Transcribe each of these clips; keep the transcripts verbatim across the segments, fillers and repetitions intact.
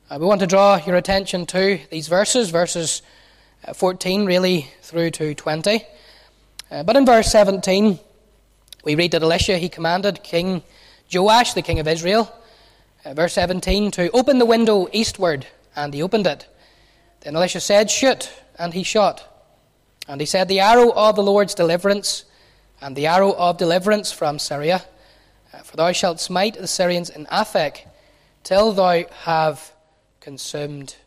Uh, we want to draw your attention to these verses, verses uh, fourteen really through to twenty. Uh, but in verse seventeen, we read that Elisha, he commanded King Joash, the king of Israel, uh, verse seventeen, to open the window eastward, and he opened it. Then Elisha said, shoot, and he shot. And he said, the arrow of the Lord's deliverance, and the arrow of deliverance from Syria, uh, for thou shalt smite the Syrians in Aphek, till thou have consumed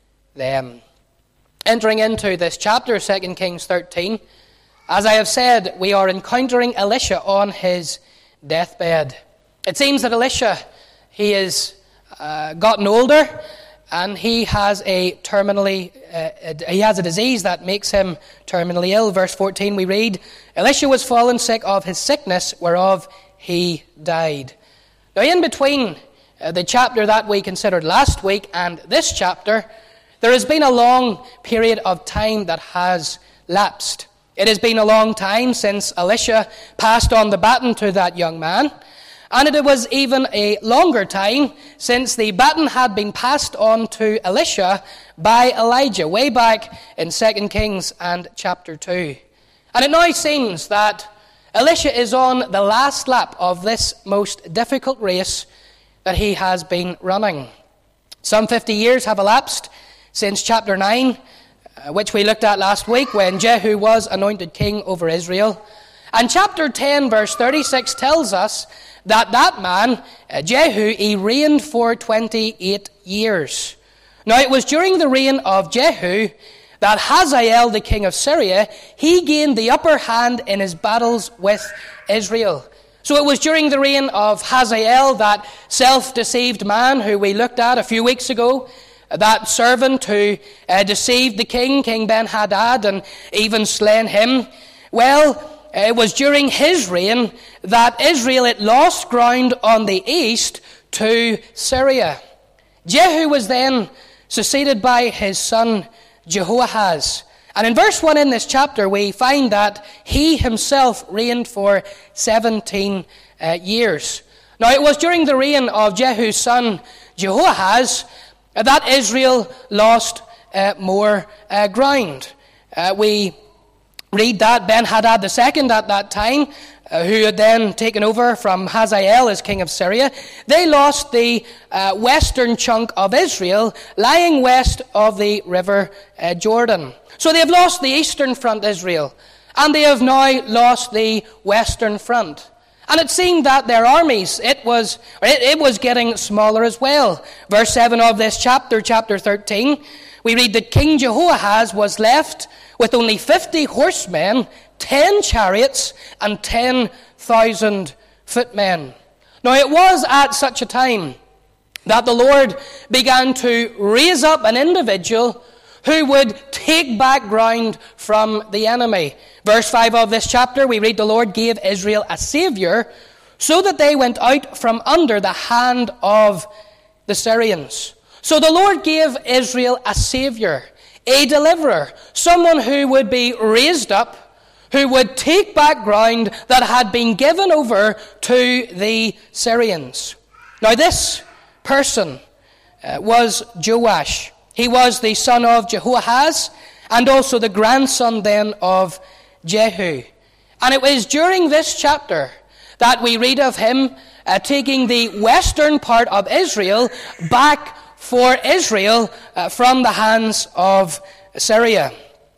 them. Entering into this chapter, Second Kings thirteen, as I have said, we are encountering Elisha on his deathbed. It seems that Elisha, he has uh, gotten older, and he has a terminally, uh, he has a disease that makes him terminally ill. Verse fourteen, we read, Elisha was fallen sick of his sickness, whereof he died. Now, in between Uh, the chapter that we considered last week and this chapter, there has been a long period of time that has lapsed. It has been a long time since Elisha passed on the baton to that young man, and it was even a longer time since the baton had been passed on to Elisha by Elijah, way back in Second Kings and chapter two. And it now seems that Elisha is on the last lap of this most difficult race that he has been running. Some fifty years have elapsed since chapter nine, uh, which we looked at last week when Jehu was anointed king over Israel. And chapter ten, verse thirty-six tells us that that man, uh, Jehu, he reigned for twenty-eight years. Now it was during the reign of Jehu that Hazael, the king of Syria, he gained the upper hand in his battles with Israel. So it was during the reign of Hazael, that self-deceived man who we looked at a few weeks ago, that servant who uh, deceived the king, King Ben-Hadad, and even slain him. Well, it was during his reign that Israel had lost ground on the east to Syria. Jehu was then succeeded by his son Jehoahaz. And in verse one in this chapter, we find that he himself reigned for seventeen uh, years. Now, it was during the reign of Jehu's son Jehoahaz uh, that Israel lost uh, more uh, ground. Uh, we read that Ben-Hadad the second at that time, uh, who had then taken over from Hazael as king of Syria, they lost the uh, western chunk of Israel lying west of the river uh, Jordan. So they have lost the eastern front, Israel, and they have now lost the western front. And it seemed that their armies, it was it, it was getting smaller as well. Verse seven of this chapter, chapter thirteen, we read that King Jehoahaz was left with only fifty horsemen, ten chariots, and ten thousand footmen. Now it was at such a time that the Lord began to raise up an individual who would take back ground from the enemy. Verse five of this chapter, we read, the Lord gave Israel a Saviour, so that they went out from under the hand of the Syrians. So the Lord gave Israel a Saviour, a deliverer, someone who would be raised up, who would take back ground that had been given over to the Syrians. Now this person uh, was Joash. He was the son of Jehoahaz, and also the grandson then of Jehu. And it was during this chapter that we read of him uh, taking the western part of Israel back for Israel uh, from the hands of Syria.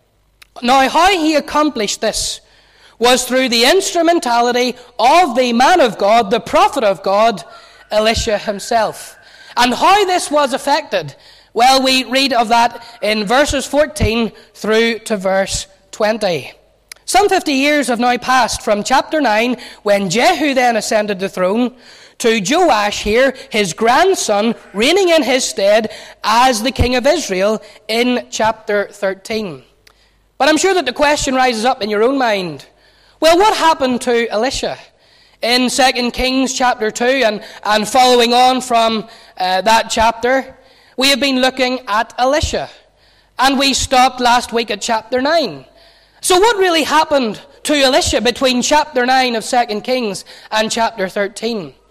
Now, how he accomplished this was through the instrumentality of the man of God, the prophet of God, Elisha himself. And how this was effected, well, we read of that in verses fourteen through to verse twenty. Some fifty years have now passed from chapter nine, when Jehu then ascended the throne, to Joash here, his grandson, reigning in his stead as the king of Israel in chapter thirteen. But I'm sure that the question rises up in your own mind. Well, what happened to Elisha? In Second Kings chapter two and, and following on from uh, that chapter, we have been looking at Elisha. And we stopped last week at chapter nine. So what really happened to Elisha between chapter nine of Second Kings and chapter thirteen?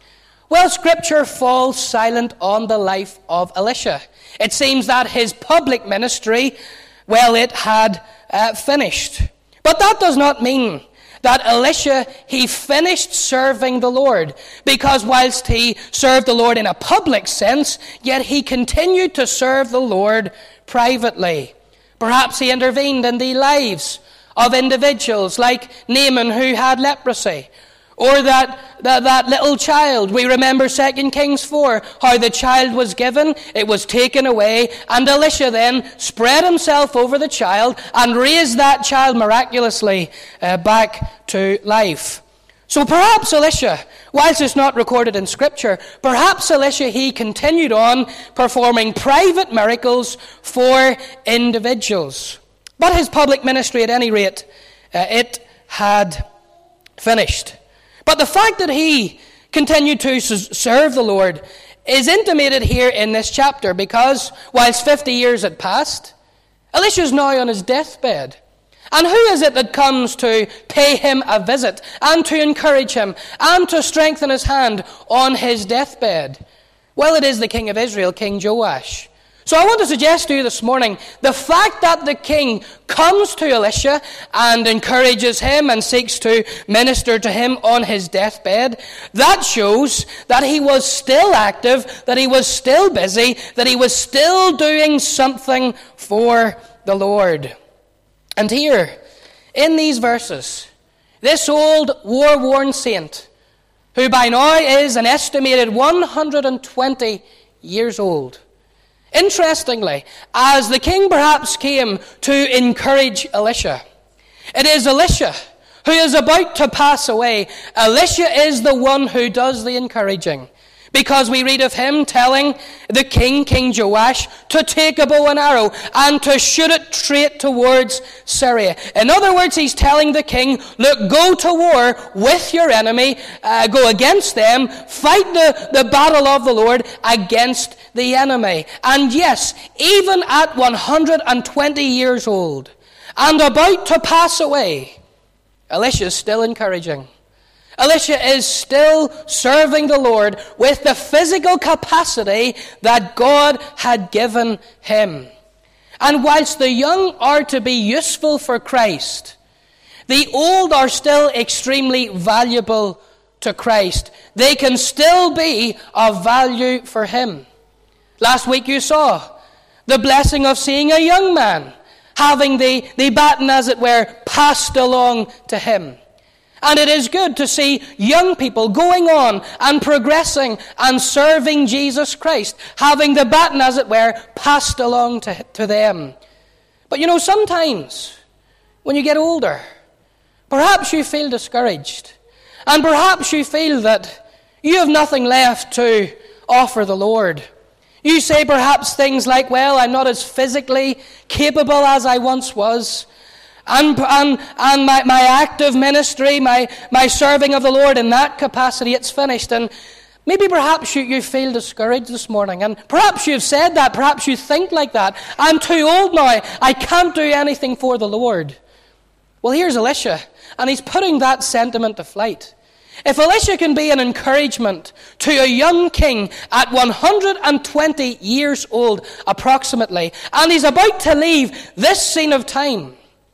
Well, Scripture falls silent on the life of Elisha. It seems that his public ministry, well, it had uh, finished. But that does not mean that Elisha, he finished serving the Lord, because whilst he served the Lord in a public sense, yet he continued to serve the Lord privately. Perhaps he intervened in the lives of individuals like Naaman, who had leprosy, or that, that, that little child. We remember Second Kings four, how the child was given, it was taken away, and Elisha then spread himself over the child and raised that child miraculously uh, back to life. So perhaps Elisha, whilst it's not recorded in Scripture, perhaps Elisha, he continued on performing private miracles for individuals. But his public ministry, at any rate, uh, it had finished. But the fact that he continued to serve the Lord is intimated here in this chapter, because whilst fifty years had passed, Elisha is now on his deathbed. And who is it that comes to pay him a visit and to encourage him and to strengthen his hand on his deathbed? Well, it is the king of Israel, King Joash. So I want to suggest to you this morning, the fact that the king comes to Elisha and encourages him and seeks to minister to him on his deathbed, that shows that he was still active, that he was still busy, that he was still doing something for the Lord. And here, in these verses, this old war-worn saint, who by now is an estimated one hundred twenty years old, interestingly, as the king perhaps came to encourage Elisha, it is Elisha who is about to pass away. Elisha is the one who does the encouraging, because we read of him telling the king, King Joash, to take a bow and arrow and to shoot it straight towards Syria. In other words, he's telling the king, look, go to war with your enemy, uh, go against them, fight the, the battle of the Lord against the enemy. And yes, even at one hundred twenty years old and about to pass away, Elisha is still encouraging. Elisha is still serving the Lord with the physical capacity that God had given him. And whilst the young are to be useful for Christ, the old are still extremely valuable to Christ. They can still be of value for him. Last week you saw the blessing of seeing a young man having the, the baton, as it were, passed along to him. And it is good to see young people going on and progressing and serving Jesus Christ, having the baton, as it were, passed along to, to them. But you know, sometimes when you get older, perhaps you feel discouraged. And perhaps you feel that you have nothing left to offer the Lord. You say perhaps things like, well, I'm not as physically capable as I once was. And, and, and my, my active ministry, my, my serving of the Lord in that capacity, it's finished. And maybe perhaps you, you feel discouraged this morning. And perhaps you've said that. Perhaps you think like that. I'm too old now. I can't do anything for the Lord. Well, here's Elisha. And he's putting that sentiment to flight. If Elisha can be an encouragement to a young king at one hundred twenty years old approximately, and he's about to leave this scene of time,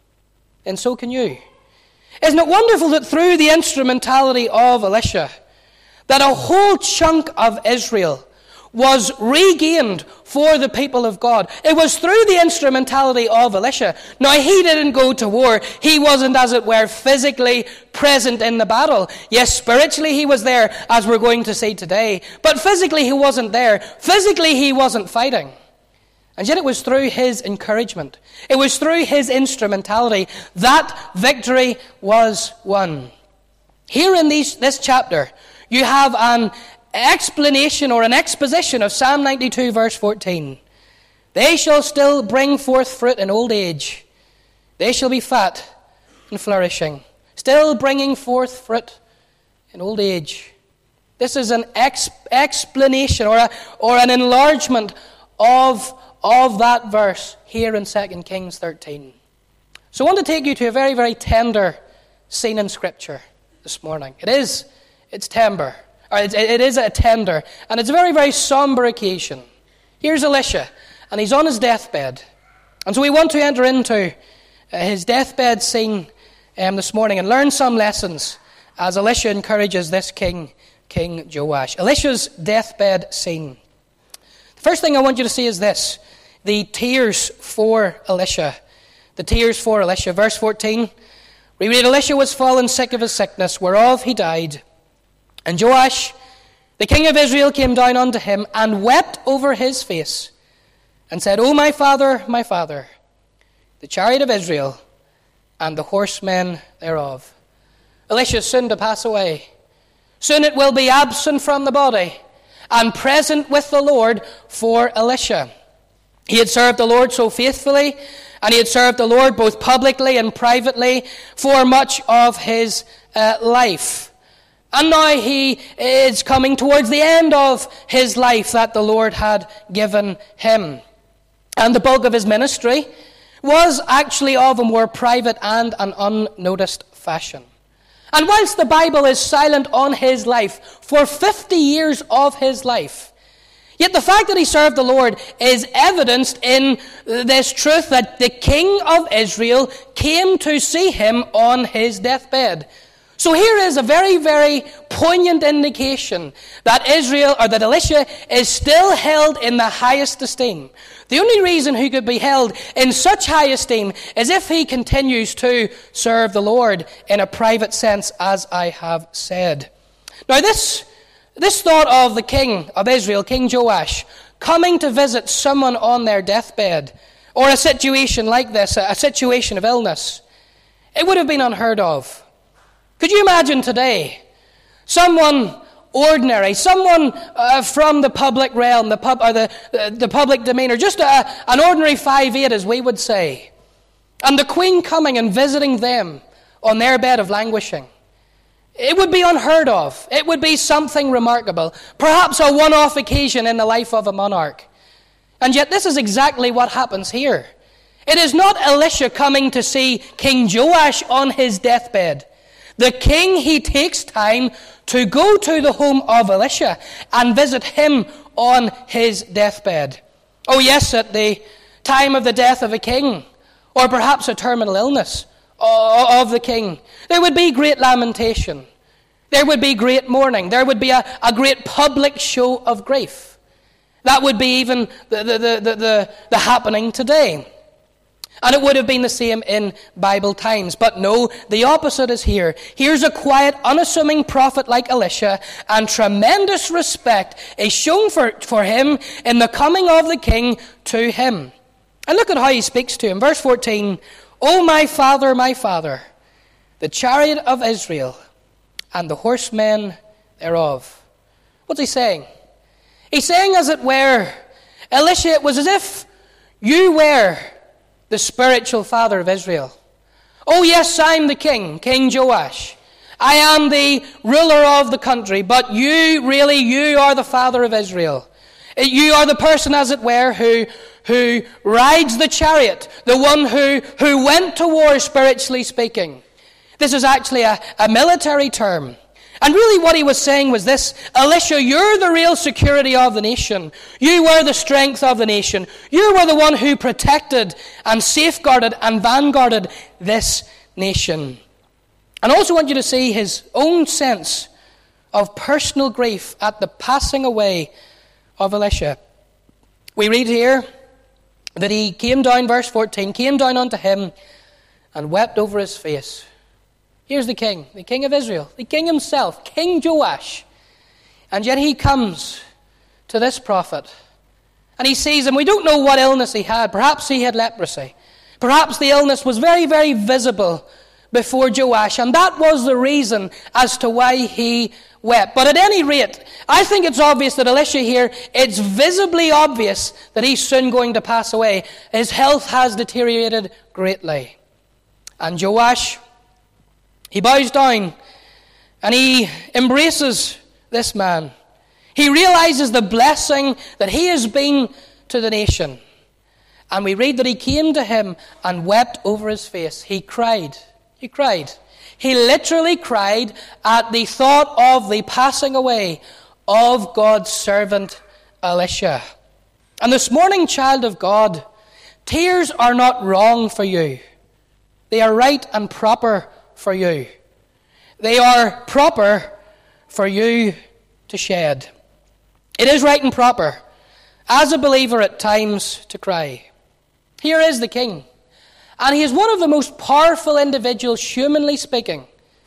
and so can you. Isn't it wonderful that through the instrumentality of Elisha, that a whole chunk of Israel was regained for the people of God? It was through the instrumentality of Elisha. Now, he didn't go to war. He wasn't, as it were, physically present in the battle. Yes, spiritually he was there, as we're going to see today. But physically he wasn't there. Physically he wasn't fighting. And yet it was through his encouragement, it was through his instrumentality that victory was won. Here in these, this chapter, you have an explanation or an exposition of Psalm ninety-two verse fourteen. They shall still bring forth fruit in old age. They shall be fat and flourishing. Still bringing forth fruit in old age. This is an ex- explanation or, a, or an enlargement of of that verse here in Second Kings thirteen. So I want to take you to a very, very tender scene in Scripture this morning. It is, it's tender. or it, it is a tender, and it's a very, very somber occasion. Here's Elisha, and he's on his deathbed. And so we want to enter into uh, his deathbed scene um, this morning and learn some lessons as Elisha encourages this king, King Joash. Elisha's deathbed scene. The first thing I want you to see is this, the tears for Elisha. The tears for Elisha. Verse fourteen, we read, Elisha was fallen sick of his sickness, whereof he died. And Joash, the king of Israel, came down unto him and wept over his face, and said, O my father, my father, the chariot of Israel, and the horsemen thereof. Elisha is soon to pass away. Soon it will be absent from the body, and present with the Lord for Elisha. He had served the Lord so faithfully, and he had served the Lord both publicly and privately for much of his uh, life. And now he is coming towards the end of his life that the Lord had given him. And the bulk of his ministry was actually of a more private and an unnoticed fashion. And whilst the Bible is silent on his life for fifty years of his life, yet the fact that he served the Lord is evidenced in this truth that the king of Israel came to see him on his deathbed. So here is a very, very poignant indication that Israel, or that Elisha, is still held in the highest esteem. The only reason he could be held in such high esteem is if he continues to serve the Lord in a private sense, as I have said. Now this, this thought of the king of Israel, King Joash, coming to visit someone on their deathbed, or a situation like this, a situation of illness, it would have been unheard of. Could you imagine today, someone ordinary, someone uh, from the public realm, the, pub, or the, the, the public domain, or just a, an ordinary five eight, as we would say, and the Queen coming and visiting them on their bed of languishing? It would be unheard of. It would be something remarkable, perhaps a one-off occasion in the life of a monarch. And yet this is exactly what happens here. It is not Elisha coming to see King Joash on his deathbed. The king, he takes time to go to the home of Elisha and visit him on his deathbed. Oh yes, at the time of the death of a king, or perhaps a terminal illness of the king, there would be great lamentation. There would be great mourning. There would be a, a great public show of grief. That would be even the, the, the, the, the, the happening today. And it would have been the same in Bible times. But no, the opposite is here. Here's a quiet, unassuming prophet like Elisha, and tremendous respect is shown for, for him in the coming of the king to him. And look at how he speaks to him. Verse fourteen, O my father, my father, the chariot of Israel, and the horsemen thereof. What's he saying? He's saying, as it were, Elisha, it was as if you were the spiritual father of Israel. Oh yes, I'm the king, King Joash. I am the ruler of the country, but you, really, you are the father of Israel. You are the person, as it were, who, who rides the chariot, the one who, who went to war, spiritually speaking. This is actually a, a military term. And really what he was saying was this: Elisha, you're the real security of the nation. You were the strength of the nation. You were the one who protected and safeguarded and vanguarded this nation. And I also want you to see his own sense of personal grief at the passing away of Elisha. We read here that he came down, verse fourteen, came down unto him and wept over his face. Here's the king, the king of Israel, the king himself, King Joash. And yet he comes to this prophet and he sees him. We don't know what illness he had. Perhaps he had leprosy. Perhaps the illness was very, very visible before Joash, and that was the reason as to why he wept. But at any rate, I think it's obvious that Elisha here, it's visibly obvious that he's soon going to pass away. His health has deteriorated greatly. And Joash, he bows down and he embraces this man. He realizes the blessing that he has been to the nation. And we read that he came to him and wept over his face. He cried. He cried. He literally cried at the thought of the passing away of God's servant Elisha. And this morning, child of God, tears are not wrong for you. They are right and proper for you. They are proper for you to shed. It is right and proper, as a believer at times, to cry. Here is the king, and he is one of the most powerful individuals, humanly speaking,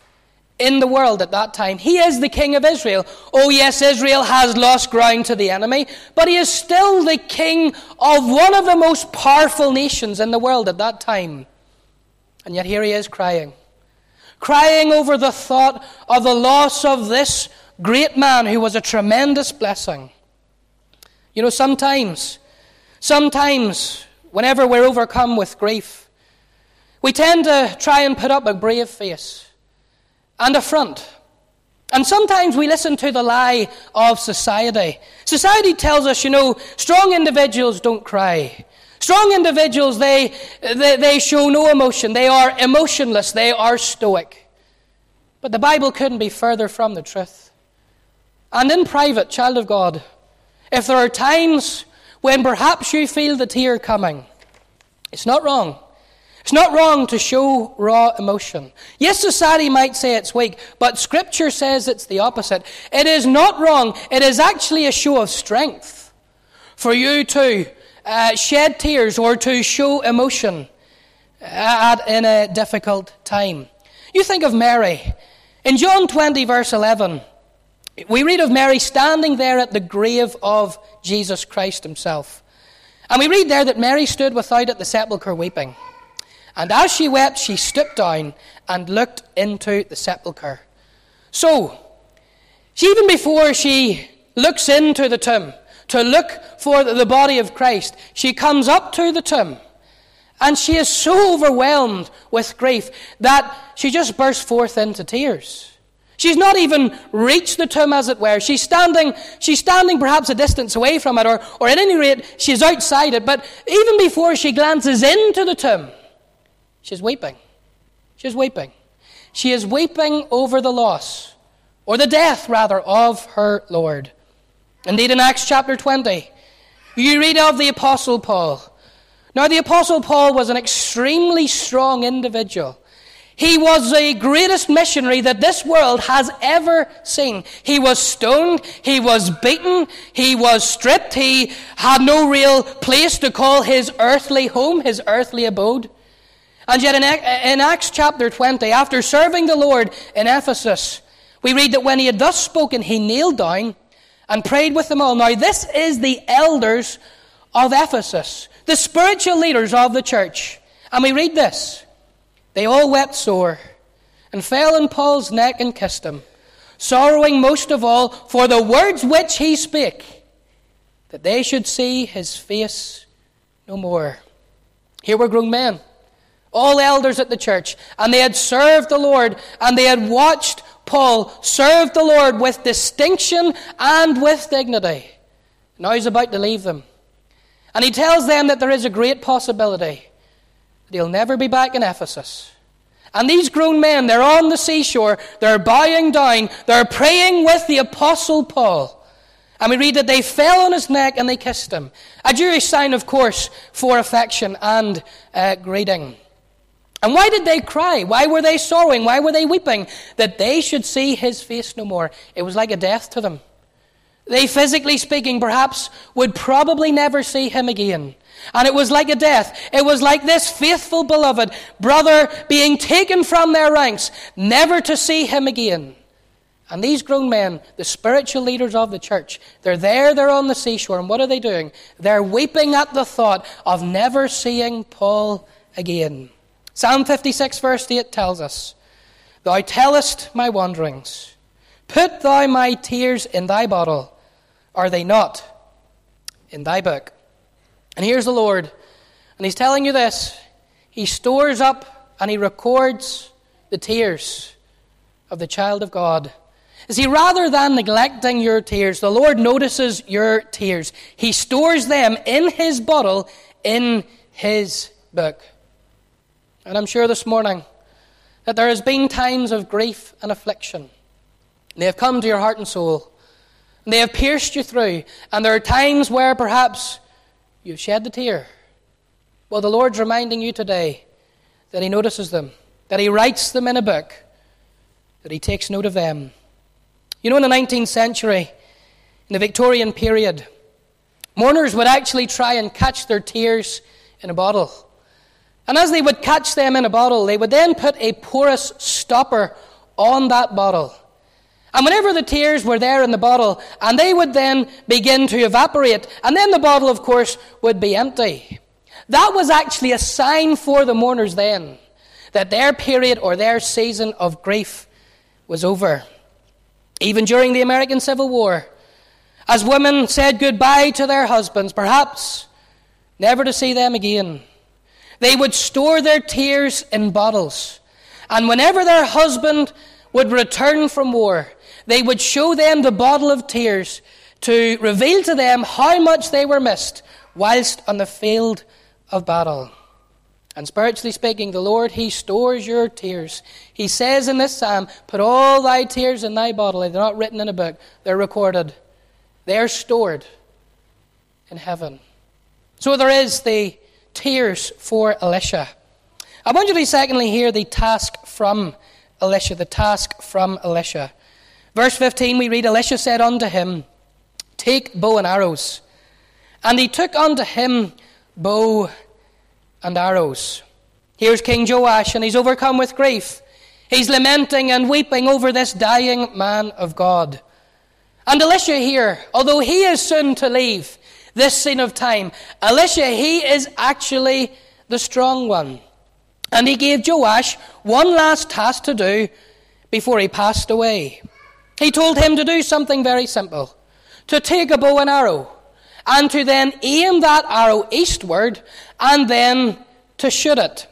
in the world at that time. He is the king of Israel. Oh yes, Israel has lost ground to the enemy, but he is still the king of one of the most powerful nations in the world at that time. And yet here he is crying. Crying over the thought of the loss of this great man who was a tremendous blessing. You know, sometimes, sometimes, whenever we're overcome with grief, we tend to try and put up a brave face and a front. And sometimes we listen to the lie of society. Society tells us, you know, strong individuals don't cry. Strong individuals, they, they, they show no emotion. They are emotionless. They are stoic. But the Bible couldn't be further from the truth. And in private, child of God, if there are times when perhaps you feel the tear coming, it's not wrong. It's not wrong to show raw emotion. Yes, society might say it's weak, but Scripture says it's the opposite. It is not wrong. It is actually a show of strength for you to uh, shed tears or to show emotion at, in a difficult time. You think of Mary. In John twenty, verse eleven, we read of Mary standing there at the grave of Jesus Christ himself. And we read there that Mary stood without at the sepulchre weeping. And as she wept, she stooped down and looked into the sepulchre. So, she, even before she looks into the tomb to look for the body of Christ, she comes up to the tomb. And she is so overwhelmed with grief that she just bursts forth into tears. She's not even reached the tomb, as it were. She's standing, she's standing perhaps a distance away from it, or, or at any rate, she's outside it. But even before she glances into the tomb, she's weeping. She's weeping. She is weeping over the loss, or the death, rather, of her Lord. Indeed, in Acts chapter twenty, you read of the Apostle Paul. Now, the Apostle Paul was an extremely strong individual. He was the greatest missionary that this world has ever seen. He was stoned, he was beaten, he was stripped, he had no real place to call his earthly home, his earthly abode. And yet in Acts chapter twenty, after serving the Lord in Ephesus, we read that when he had thus spoken, he kneeled down and prayed with them all. Now this is the elders of Ephesus, the spiritual leaders of the church. And we read this. They all wept sore and fell on Paul's neck and kissed him, sorrowing most of all for the words which he spake, that they should see his face no more. Here were grown men, all elders at the church, and they had served the Lord, and they had watched Paul serve the Lord with distinction and with dignity. Now he's about to leave them. And he tells them that there is a great possibility that he'll never be back in Ephesus. And these grown men, they're on the seashore, they're bowing down, they're praying with the Apostle Paul. And we read that they fell on his neck and they kissed him. A Jewish sign, of course, for affection and uh, greeting. And why did they cry? Why were they sorrowing? Why were they weeping? That they should see his face no more. It was like a death to them. They, physically speaking, perhaps would probably never see him again. And it was like a death. It was like this faithful, beloved brother being taken from their ranks, never to see him again. And these grown men, the spiritual leaders of the church, they're there, they're on the seashore, and what are they doing? They're weeping at the thought of never seeing Paul again. Psalm fifty-six verse eight tells us, Thou tellest my wanderings. Put thou my tears in thy bottle. Are they not in thy book? And here's the Lord, and he's telling you this. He stores up and he records the tears of the child of God. You see, rather than neglecting your tears, the Lord notices your tears. He stores them in his bottle, in his book. And I'm sure this morning that there has been times of grief and affliction. They have come to your heart and soul. And they have pierced you through. And there are times where perhaps you've shed the tear. Well, the Lord's reminding you today that He notices them, that He writes them in a book, that He takes note of them. You know, in the nineteenth century, in the Victorian period, mourners would actually try and catch their tears in a bottle. And as they would catch them in a bottle, they would then put a porous stopper on that bottle. And whenever the tears were there in the bottle, and they would then begin to evaporate, and then the bottle, of course, would be empty. That was actually a sign for the mourners then, that their period or their season of grief was over. Even during the American Civil War, as women said goodbye to their husbands, perhaps never to see them again, they would store their tears in bottles. And whenever their husband would return from war, they would show them the bottle of tears to reveal to them how much they were missed whilst on the field of battle. And spiritually speaking, the Lord, He stores your tears. He says in this psalm, put all thy tears in thy bottle. They're not written in a book. They're recorded. They're stored in heaven. So there is the tears for Elisha. I want you to secondly hear the task from Elisha. The task from Elisha. Verse fifteen, we read, Elisha said unto him, take bow and arrows. And he took unto him bow and arrows. Here's King Joash, and he's overcome with grief. He's lamenting and weeping over this dying man of God. And Elisha here, although he is soon to leave this scene of time, Elisha, he is actually the strong one. And he gave Joash one last task to do before he passed away. He told him to do something very simple, to take a bow and arrow, and to then aim that arrow eastward, and then to shoot it.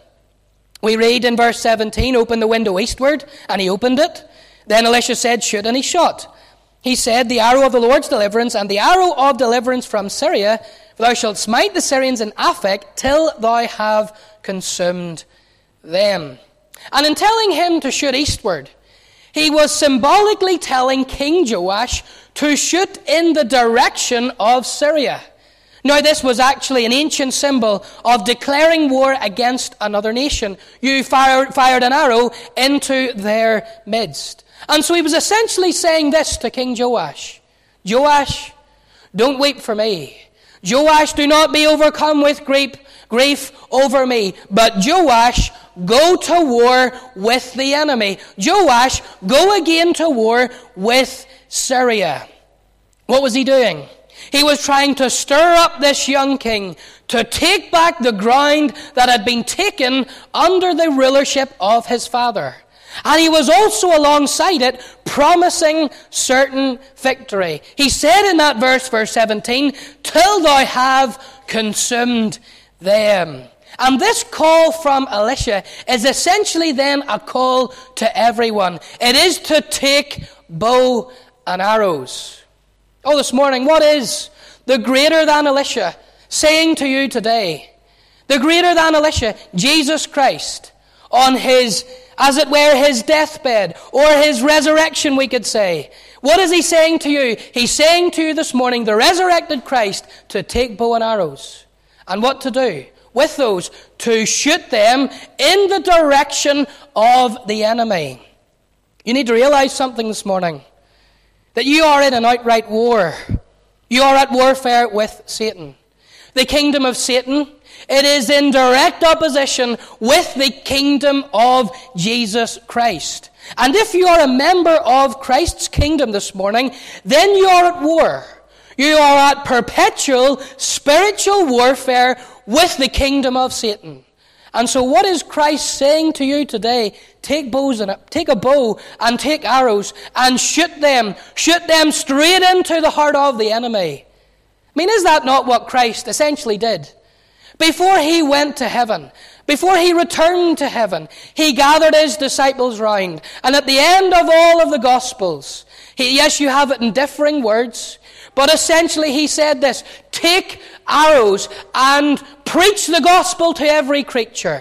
We read in verse seventeen, open the window eastward, and he opened it. Then Elisha said, shoot, and he shot. He said, the arrow of the Lord's deliverance, and the arrow of deliverance from Syria, for thou shalt smite the Syrians in Aphek, till thou have consumed them. And in telling him to shoot eastward, he was symbolically telling King Joash to shoot in the direction of Syria. Now, this was actually an ancient symbol of declaring war against another nation. You fired, fired an arrow into their midst. And so he was essentially saying this to King Joash. Joash, don't weep for me. Joash, do not be overcome with grief, grief over me. But Joash, go to war with the enemy. Joash, go again to war with Syria. What was he doing? He was trying to stir up this young king to take back the ground that had been taken under the rulership of his father. And he was also alongside it promising certain victory. He said in that verse, verse seventeen, till thou have consumed them. And this call from Elisha is essentially then a call to everyone. It is to take bow and arrows. Oh, this morning, what is the greater than Elisha saying to you today? The greater than Elisha, Jesus Christ, on his, as it were, his deathbed, or his resurrection, we could say. What is he saying to you? He's saying to you this morning, the resurrected Christ, to take bow and arrows. And what to do with those? To shoot them in the direction of the enemy. You need to realize something this morning. That you are in an outright war. You are at warfare with Satan. The kingdom of Satan, it is in direct opposition with the kingdom of Jesus Christ. And if you are a member of Christ's kingdom this morning, then you are at war. You are at perpetual spiritual warfare with the kingdom of Satan. And so what is Christ saying to you today? Take bows and take a bow and take arrows and shoot them. Shoot them straight into the heart of the enemy. I mean, is that not what Christ essentially did? Before he went to heaven, before he returned to heaven, he gathered his disciples round. And at the end of all of the Gospels, he, yes, you have it in differing words, but essentially he said this, take arrows and preach the gospel to every creature.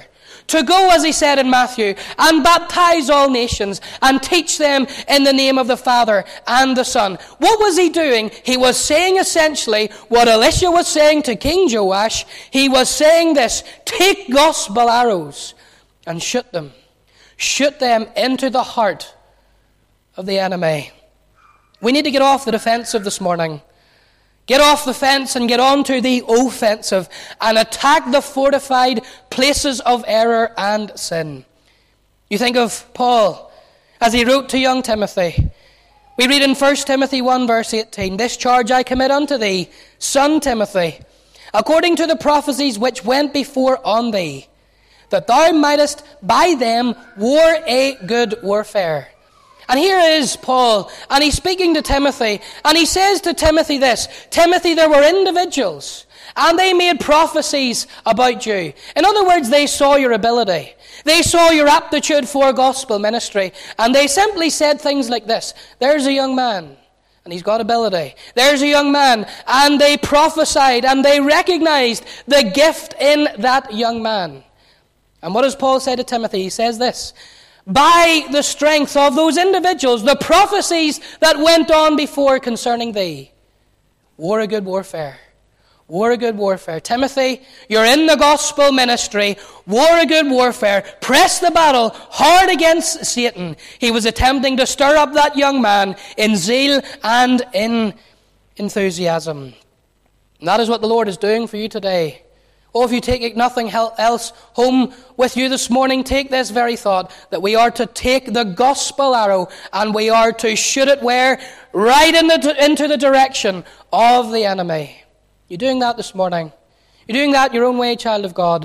To go, as he said in Matthew, and baptize all nations and teach them in the name of the Father and the Son. What was he doing? He was saying essentially what Elisha was saying to King Joash. He was saying this: take gospel arrows and shoot them. Shoot them into the heart of the enemy. We need to get off the defensive this morning. Get off the fence and get onto the offensive and attack the fortified places of error and sin. You think of Paul as he wrote to young Timothy. We read in First Timothy one verse eighteen, "This charge I commit unto thee, son Timothy, according to the prophecies which went before on thee, that thou mightest by them war a good warfare." And here is Paul, and he's speaking to Timothy, and he says to Timothy this: Timothy, there were individuals, and they made prophecies about you. In other words, they saw your ability. They saw your aptitude for gospel ministry, and they simply said things like this: there's a young man, and he's got ability. There's a young man, and they prophesied, and they recognized the gift in that young man. And what does Paul say to Timothy? He says this: by the strength of those individuals, the prophecies that went on before concerning thee, war a good warfare. War a good warfare. Timothy, you're in the gospel ministry. War a good warfare. Press the battle hard against Satan. He was attempting to stir up that young man in zeal and in enthusiasm. And that is what the Lord is doing for you today. Oh, if you take nothing else home with you this morning, take this very thought, that we are to take the gospel arrow and we are to shoot it where? Right in the, into the direction of the enemy. You're doing that this morning. You're doing that your own way, child of God.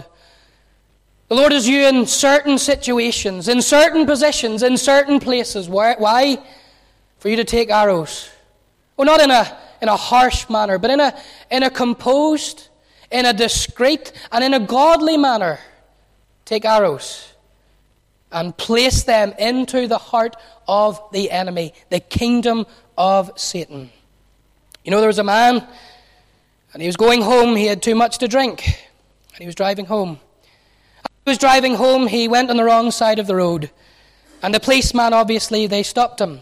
The Lord is you in certain situations, in certain positions, in certain places. Why? For you to take arrows. Well, not in a, in a harsh manner, but in a, in a composed, in a discreet and in a godly manner, take arrows and place them into the heart of the enemy, the kingdom of Satan. You know, there was a man, and he was going home. He had too much to drink, and he was driving home. As he was driving home, he went on the wrong side of the road, and the policeman, obviously, they stopped him.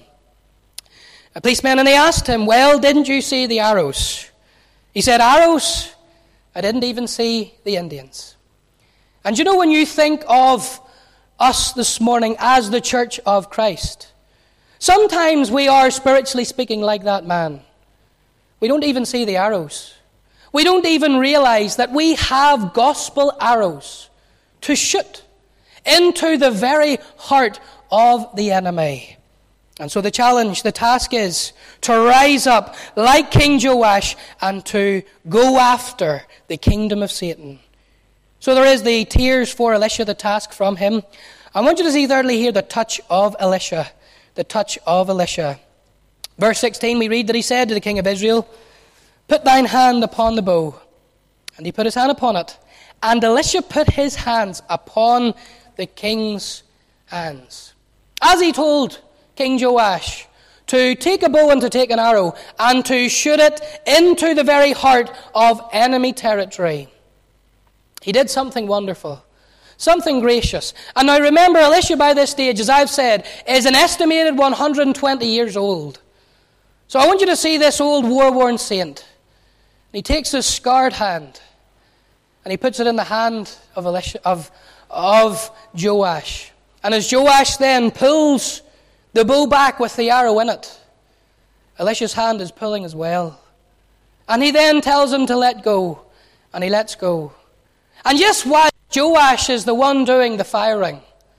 A policeman, and they asked him, well, didn't you see the arrows? He said, arrows? I didn't even see the Indians. And you know, when you think of us this morning as the Church of Christ, sometimes we are, spiritually speaking, like that man. We don't even see the arrows. We don't even realize that we have gospel arrows to shoot into the very heart of the enemy. And so the challenge, the task is to rise up like King Joash and to go after the kingdom of Satan. So there is the tears for Elisha, the task from him. I want you to see thirdly here the touch of Elisha. The touch of Elisha. Verse sixteen, we read that he said to the king of Israel, put thine hand upon the bow. And he put his hand upon it. And Elisha put his hands upon the king's hands. As he told King Joash to take a bow and to take an arrow and to shoot it into the very heart of enemy territory, he did something wonderful, something gracious. And now remember, Elisha by this stage, as I've said, is an estimated one hundred twenty years old. So I want you to see this old war-worn saint. He takes his scarred hand and he puts it in the hand of Elisha, of, of Joash. And as Joash then pulls the bow back with the arrow in it, Elisha's hand is pulling as well. And he then tells him to let go, and he lets go. And just while Joash is the one doing the firing,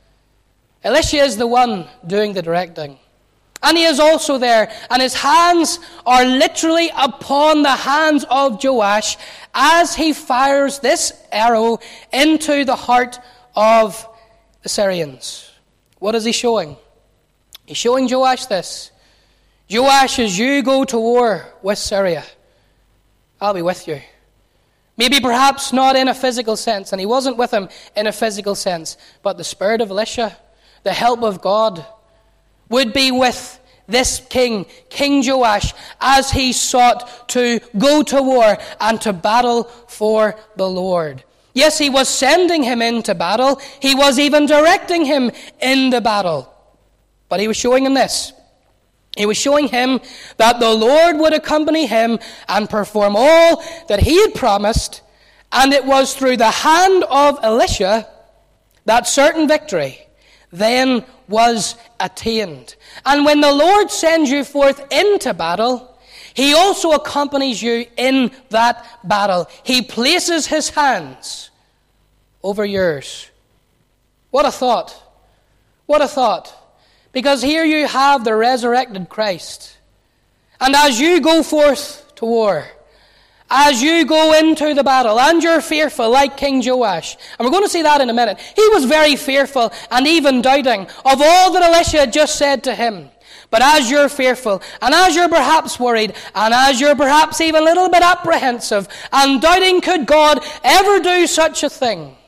Elisha is the one doing the directing. And he is also there, and his hands are literally upon the hands of Joash as he fires this arrow into the heart of the Syrians. What is he showing? He's showing Joash this. Joash, as you go to war with Syria, I'll be with you. Maybe perhaps not in a physical sense, and he wasn't with him in a physical sense, but the spirit of Elisha, the help of God, would be with this king, King Joash, as he sought to go to war and to battle for the Lord. Yes, he was sending him into battle. He was even directing him in the battle. But he was showing him this. He was showing him that the Lord would accompany him and perform all that he had promised, and it was through the hand of Elisha that certain victory then was attained. And when the Lord sends you forth into battle, he also accompanies you in that battle. He places his hands over yours. What a thought. What a thought. Because here you have the resurrected Christ. And as you go forth to war, as you go into the battle, and you're fearful like King Joash, and we're going to see that in a minute. He was very fearful and even doubting of all that Elisha had just said to him. But as you're fearful, and as you're perhaps worried, and as you're perhaps even a little bit apprehensive, and doubting could God ever do such a thing,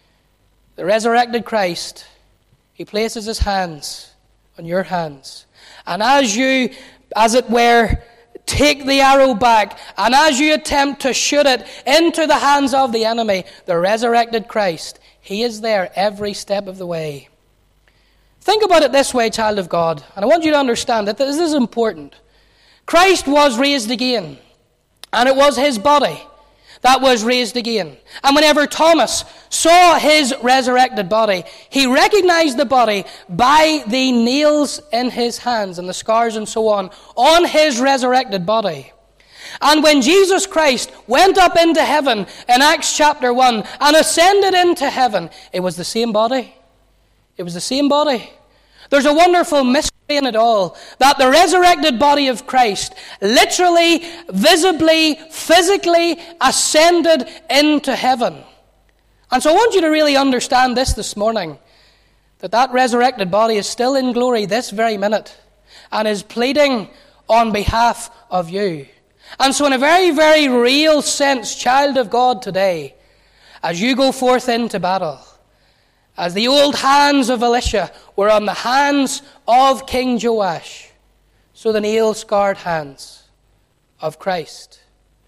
the resurrected Christ, he places his hands on your hands. And as you, as it were, take the arrow back, and as you attempt to shoot it into the hands of the enemy, the resurrected Christ, he is there every step of the way. Think about it this way, child of God, and I want you to understand that this is important. Christ was raised again, and it was his body that was raised again. And whenever Thomas saw his resurrected body, he recognized the body by the nails in his hands and the scars and so on, on his resurrected body. And when Jesus Christ went up into heaven in Acts chapter one and ascended into heaven, it was the same body. It was the same body. There's a wonderful mystery in it all, that the resurrected body of Christ literally, visibly, physically ascended into heaven. And so I want you to really understand this this morning, that that resurrected body is still in glory this very minute and is pleading on behalf of you. And so in a very, very real sense, child of God today, as you go forth into battle, as the old hands of Elisha were on the hands of King Joash, so the nail-scarred hands of Christ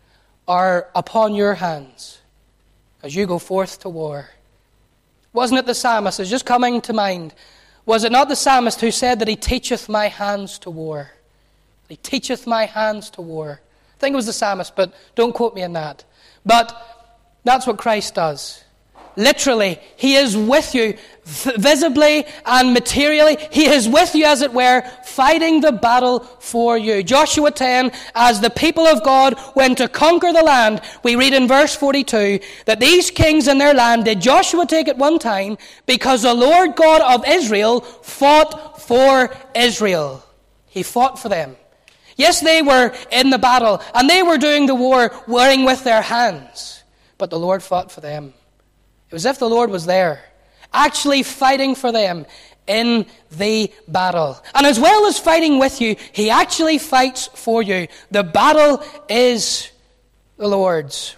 are upon your hands as you go forth to war. Wasn't it the psalmist, it's just coming to mind, was it not the psalmist who said that he teacheth my hands to war? He teacheth my hands to war. I think it was the psalmist, but don't quote me on that. But that's what Christ does. Literally, he is with you visibly and materially. He is with you, as it were, fighting the battle for you. Joshua ten, as the people of God went to conquer the land, we read in verse forty-two that these kings in their land did Joshua take at one time because the Lord God of Israel fought for Israel. He fought for them. Yes, they were in the battle and they were doing the war, warring with their hands, but the Lord fought for them. It was as if the Lord was there, actually fighting for them in the battle. And as well as fighting with you, he actually fights for you. The battle is the Lord's.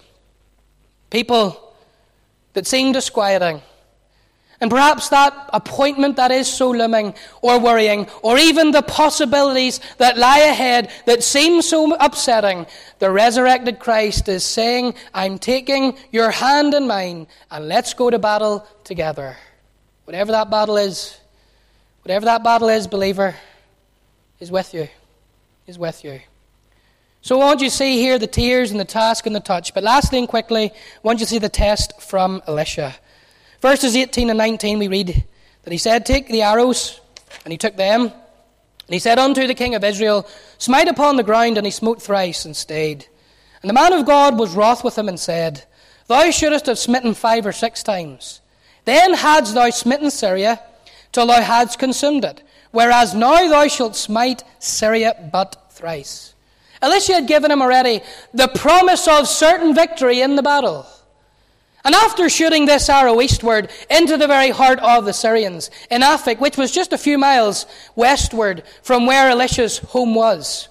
People that seem disquieting, and perhaps that appointment that is so looming or worrying, or even the possibilities that lie ahead that seem so upsetting, the resurrected Christ is saying, I'm taking your hand in mine and let's go to battle together. Whatever that battle is, whatever that battle is, believer, is with you, is with you. So I want you to see here the tears and the task and the touch. But lastly and quickly, I want you to see the test from Elisha. Verses eighteen and nineteen, we read that he said, take the arrows, and he took them. And he said unto the king of Israel, smite upon the ground, and he smote thrice and stayed. And the man of God was wroth with him and said, thou shouldest have smitten five or six times. Then hadst thou smitten Syria, till thou hadst consumed it. Whereas now thou shalt smite Syria but thrice. Elisha had given him already the promise of certain victory in the battle. And after shooting this arrow eastward into the very heart of the Syrians, in Aphek, which was just a few miles westward from where Elisha's home was,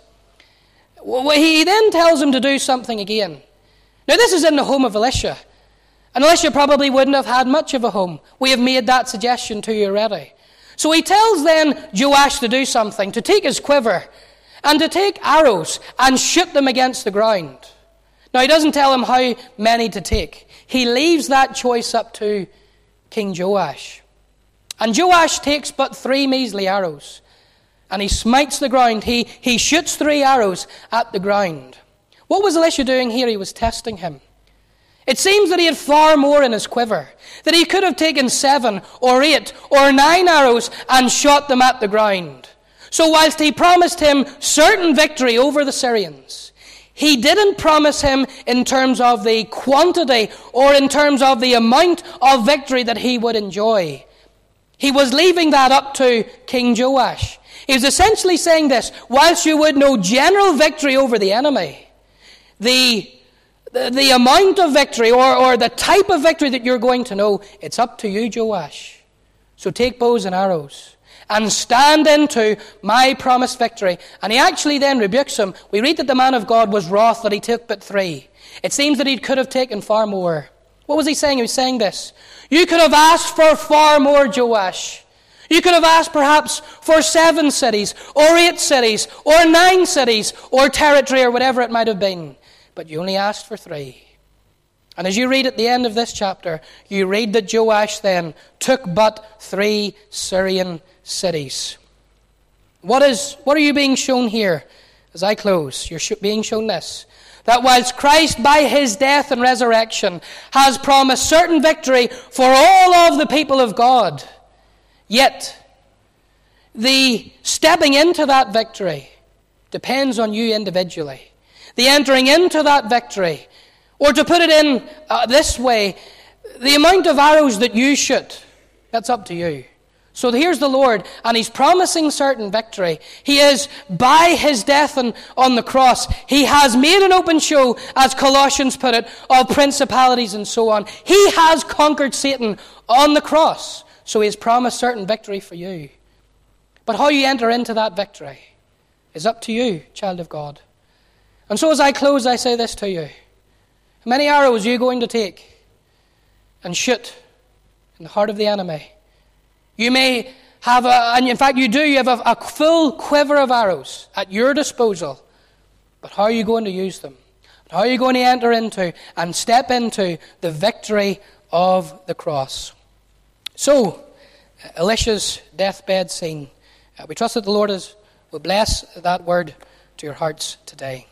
he then tells him to do something again. Now this is in the home of Elisha. And Elisha probably wouldn't have had much of a home. We have made that suggestion to you already. So he tells then Joash to do something, to take his quiver, and to take arrows and shoot them against the ground. Now he doesn't tell him how many to take. he leaves that choice up to King Joash. And Joash takes but three measly arrows, and he smites the ground. He, he shoots three arrows at the ground. What was Elisha doing here? He was testing him. It seems that he had far more in his quiver, that he could have taken seven or eight or nine arrows and shot them at the ground. So whilst he promised him certain victory over the Syrians, he didn't promise him in terms of the quantity or in terms of the amount of victory that he would enjoy. He was leaving that up to King Joash. He was essentially saying this: whilst you would know general victory over the enemy, the The, the amount of victory or, or the type of victory that you're going to know, it's up to you, Joash. So take bows and arrows and stand into my promised victory. And he actually then rebukes him. We read that the man of God was wroth that he took but three. It seems that he could have taken far more. What was he saying? He was saying this: you could have asked for far more, Joash. You could have asked perhaps for seven cities or eight cities or nine cities or territory or whatever it might have been. But you only asked for three. And as you read at the end of this chapter, you read that Joash then took but three Syrian cities. What is, what are you being shown here as I close? You're being shown this: that whilst Christ by his death and resurrection has promised certain victory for all of the people of God, yet the stepping into that victory depends on you individually. The entering into that victory, or to put it in uh, this way, the amount of arrows that you shoot, that's up to you. So here's the Lord, and he's promising certain victory. He is, by his death on, on the cross, he has made an open show, as Colossians put it, of principalities and so on. He has conquered Satan on the cross, so he has promised certain victory for you. But how you enter into that victory is up to you, child of God. And so as I close, I say this to you: how many arrows are you going to take and shoot in the heart of the enemy? You may have, a, and in fact you do, you have a, a full quiver of arrows at your disposal. But how are you going to use them? How are you going to enter into and step into the victory of the cross? So, Elisha's deathbed scene. Uh, we trust that the Lord is, will bless that word to your hearts today.